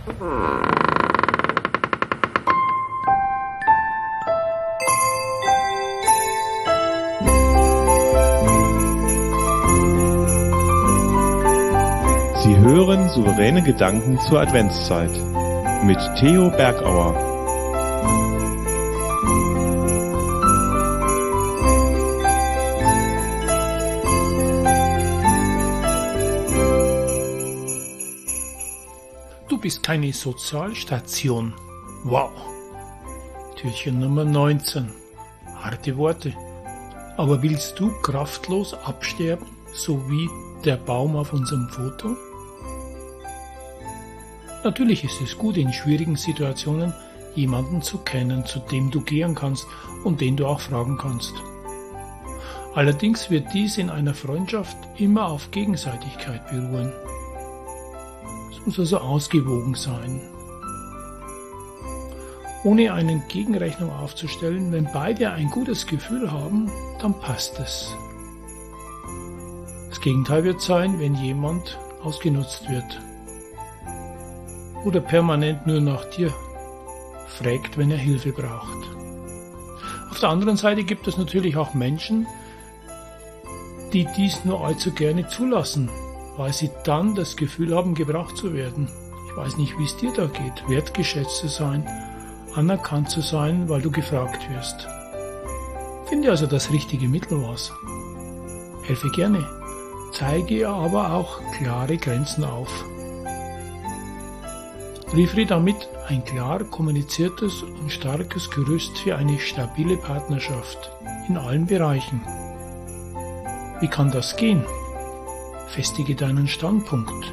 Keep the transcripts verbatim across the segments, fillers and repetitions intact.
Sie hören souveräne Gedanken zur Adventszeit mit Theo Bergauer. Du bist keine Sozialstation. Wow. Türchen Nummer neunzehn. Harte Worte. Aber willst du kraftlos absterben, so wie der Baum auf unserem Foto? Natürlich ist es gut, in schwierigen Situationen jemanden zu kennen, zu dem du gehen kannst und den du auch fragen kannst. Allerdings wird dies in einer Freundschaft immer auf Gegenseitigkeit beruhen. Es muss also ausgewogen sein. Ohne eine Gegenrechnung aufzustellen, wenn beide ein gutes Gefühl haben, dann passt es. Das Gegenteil wird sein, wenn jemand ausgenutzt wird oder permanent nur nach dir fragt, wenn er Hilfe braucht. Auf der anderen Seite gibt es natürlich auch Menschen, die dies nur allzu gerne zulassen, weil sie dann das Gefühl haben, gebraucht zu werden. Ich weiß nicht, wie es dir da geht, wertgeschätzt zu sein, anerkannt zu sein, weil du gefragt wirst. Finde also das richtige Mittelmaß. Helfe gerne, zeige aber auch klare Grenzen auf. Liefere damit ein klar kommuniziertes und starkes Gerüst für eine stabile Partnerschaft in allen Bereichen. Wie kann das gehen? Festige deinen Standpunkt.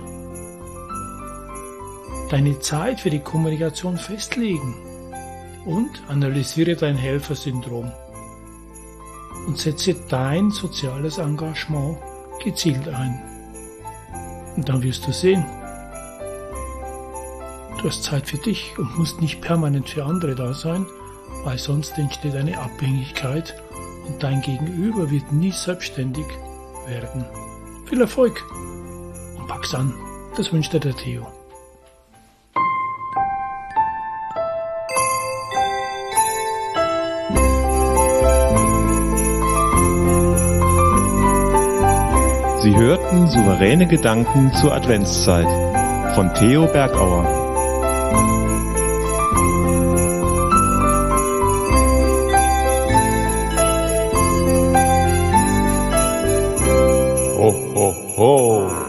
Deine Zeit für die Kommunikation festlegen und analysiere dein Helfersyndrom und setze dein soziales Engagement gezielt ein. Und dann wirst du sehen, du hast Zeit für dich und musst nicht permanent für andere da sein, weil sonst entsteht eine Abhängigkeit und dein Gegenüber wird nie selbstständig werden. Viel Erfolg und pack's an. Das wünscht dir der Theo. Sie hörten souveräne Gedanken zur Adventszeit von Theo Bergauer. Ho, ho, ho.